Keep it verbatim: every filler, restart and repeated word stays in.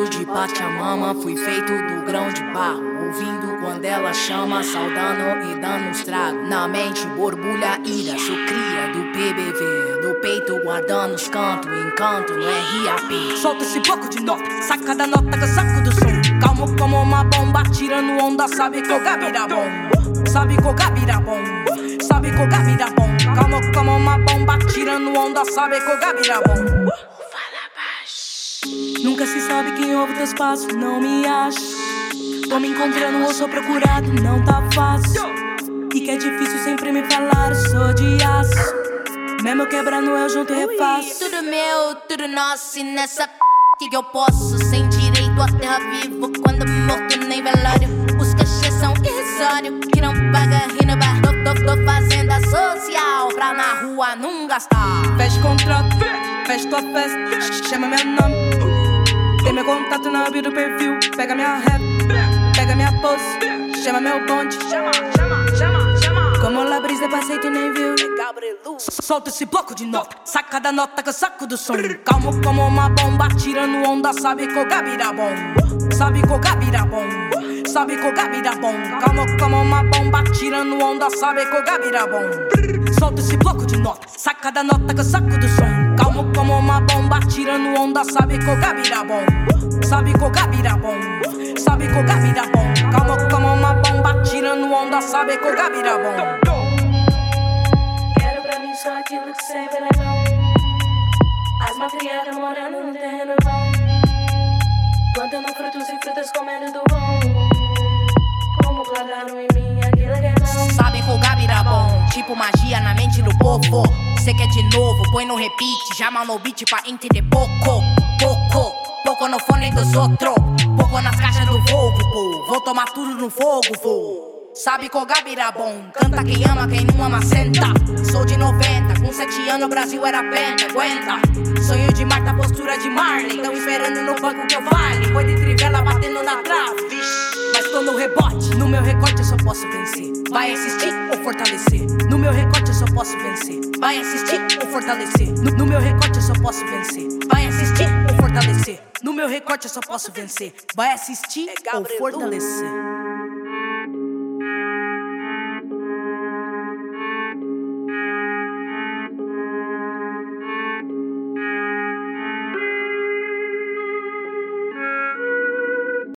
de Pachamama, fui feito do grão de barro. Ouvindo quando ela chama, saudando e dando uns tragos. Na mente borbulha ira, sou cria do P B V. No peito guardando os cantos, encanto no R A P. Solta esse bloco de nota, saca da nota que eu saco do som. Calmo como uma bomba, tirando onda, sabe que o gabira bom. Sabe que o gabira bom, sabe que o gabira bom. Calmo como uma bomba, tirando onda, sabe que o gabira bom. Fala baixo. Nunca se sabe quem ouve teus passos, não me acho. Tô me encontrando ou sou procurado, não tá fácil. E que é difícil sempre me falar, eu sou de aço. Mesmo quebrando eu junto e refaço. Tudo meu, tudo nosso e nessa p*** que eu posso. Sem direito a terra vivo, quando morto nem velório. Os cachês são irrisórios, que não paga rindo bar. Tô, tô, tô fazenda social, pra na rua não gastar. Fecha contrato, fecha tua festa, chama meu nome. Tem meu contato na bio do perfil, pega minha rap, pega minha pose, chama meu bonde. Chama, chama, chama, chama. Como la brisa passei tu nem viu. Solta esse bloco de nota, saca da nota que eu saco do som. Calmo como uma bomba, tirando onda, sabe que o gabira bom. Sabe que o gabira bom, sabe que o gabira bom. Calmo como uma bomba, tirando onda, sabe que o gabira bom. Solta esse bloco de nota, saca da nota que eu saco do som. Calmo como uma bomba, tirando onda, sabe que o gabira bom. Sabe que o gabira bom, sabe que o gabira bom. Calmo como uma bomba, tirando onda, sabe que o gabira bom. Quero pra mim só aquilo que sempre é bom. As matriarcas morando no terreno bom, plantando frutos e frutas comendo do bom. Como plantaram em mim aquilo que é bom. Sabe que o gabira bom, tipo magia na mente do povo. Cê quer de novo, põe no repeat, chama no beat pra entender pouco, pouco, pouco no fone dos outros, pouco nas caixas do Volvo, pô. Vou tomar tudo no fogo, vou. Sabe que o gabira bom, canta quem ama, quem não ama senta. Sou de noventa, com sete anos o Brasil era penta, aguenta. Sonho de Marta, postura de Marley, tão esperando no banco que eu fale. Foi de trivela batendo na trave, mas tô no rebote. No meu recorte eu só posso vencer, vai assistir ou fortalecer. No meu recorte eu só posso vencer, vai assistir ou fortalecer. No, no meu recorte eu só posso vencer, vai assistir ou fortalecer. No meu recorte eu só posso vencer, vai assistir ou fortalecer.